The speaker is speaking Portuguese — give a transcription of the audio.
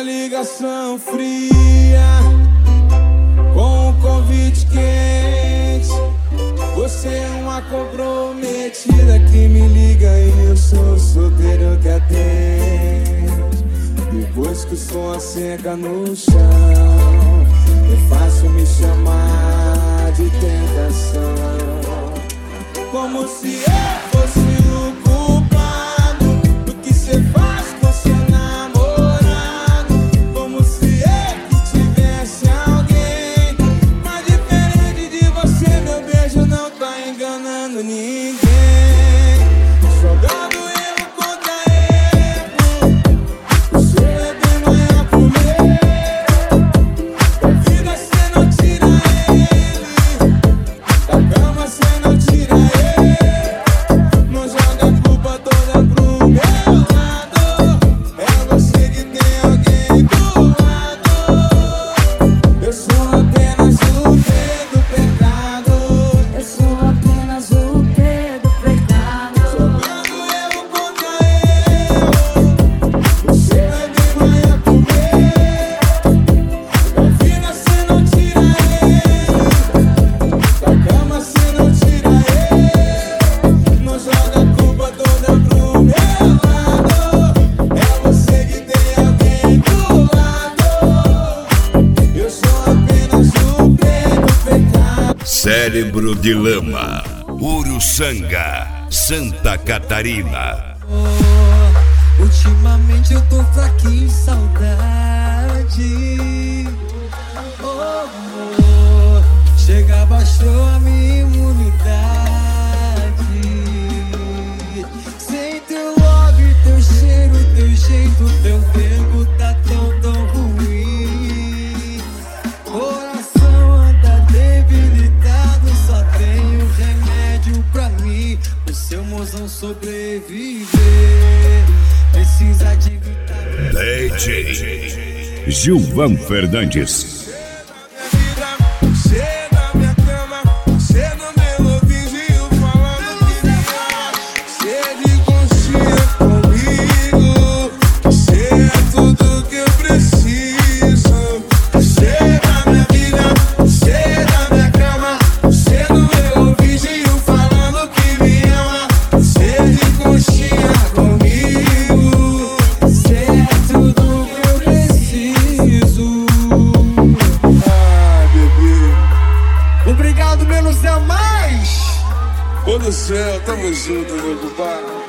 uma ligação fria com um convite quente. Você é uma comprometida que me liga e eu sou solteiro que atende. Depois que o som seca no chão, é fácil me chamar de tentação. Como se eu fosse o culpado do que cê faz com seu namorado. Como se eu tivesse alguém. Mas diferente de você, meu beijo não tá enganando ninguém. Jogando erro contra erro, o seu é bem maior que o meu. Da vida cê não tira ele, da cama cê não tira ele. Não joga a culpa toda pro meu lado. É você que tem alguém do lado. Eu sou apenas o rei do pecado. Eu sou apenas o pé do pecado. Jogando erro contra erro, o seu é bem maior que o meu. Da vida cê não tira ele, da cama cê não tira ele. Não joga a culpa toda pro meu lado. É você que tem alguém do lado. Eu sou apenas o pé do pecado. Cérebro de Lama, Uruçanga, Santa Catarina. Ultimamente eu tô fraquinho de saudade. Chega, baixou a minha imunidade. Sem teu love, teu cheiro, teu jeito, teu tempo tá tão ruim. Coração anda debilitado, só tenho remédio pra mim. O seu mozão sobreviver precisa de vitamina. DJ Gilvan Fernandes. Você na minha cama, você no meu ouvidinho falando que me ama. Você de conchinha comigo, você é tudo que eu preciso. Você na minha vida, você na minha cama, você no meu ouvidinho falando que me ama. Você de conchinha comigo, você é tudo que eu preciso. Ah, bebê. Obrigado, menos é mais. Ô do céu, tamo junto, meu compadre.